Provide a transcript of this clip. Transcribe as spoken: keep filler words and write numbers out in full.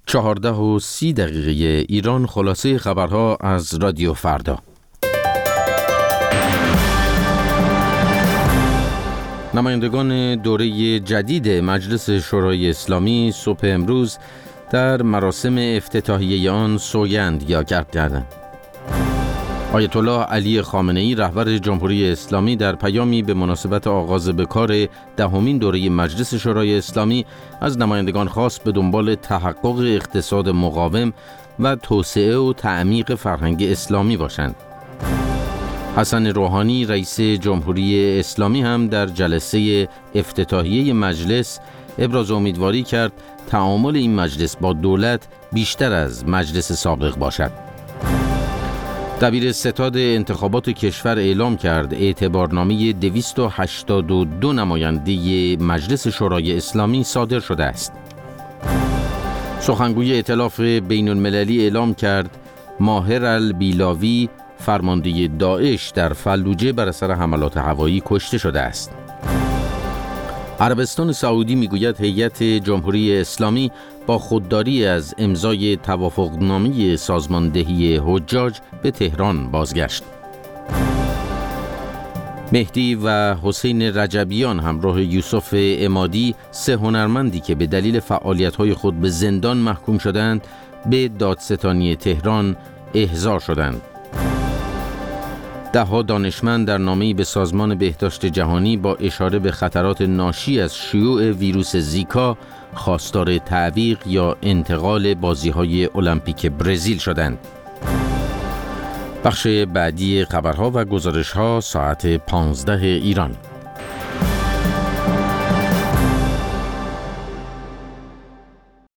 چهارده و سی دقیقه ایران. خلاصه خبرها از رادیو فردا. نمایندگان دوره جدید مجلس شورای اسلامی صبح امروز در مراسم افتتاحیه آن سوگند یاد کردند. آیت الله علی خامنه‌ای رهبر جمهوری اسلامی در پیامی به مناسبت آغاز به کار دهمین دوره مجلس شورای اسلامی از نمایندگان خواست به دنبال تحقق اقتصاد مقاوم و توسعه و تعمیق فرهنگ اسلامی باشند. حسن روحانی رئیس جمهوری اسلامی هم در جلسه افتتاحیه مجلس ابراز امیدواری کرد تعامل این مجلس با دولت بیشتر از مجلس سابق باشد. دبیر ستاد انتخابات کشور اعلام کرد اعتبارنامه دویست و هشتاد و دو نماینده مجلس شورای اسلامی صادر شده است. سخنگوی ائتلاف بین المللی اعلام کرد ماهر البیلاوی فرمانده داعش در فلوجه بر اثر حملات هوایی کشته شده است. عربستان سعودی میگوید هیئت جمهوری اسلامی با خودداری از امضای توافقنامه سازماندهی حجاج به تهران بازگشت. مهدی و حسین رجبیان همراه یوسف عمادی، سه هنرمندی که به دلیل فعالیت‌های خود به زندان محکوم شدند، به دادستانی تهران احضار شدند. ده‌ها دانشمند در نامه‌ای به سازمان بهداشت جهانی با اشاره به خطرات ناشی از شیوع ویروس زیکا خواستار تعویق یا انتقال بازی‌های المپیک برزیل شدند. بخش بعدی خبرها و گزارش‌ها ساعت پانزده ایران.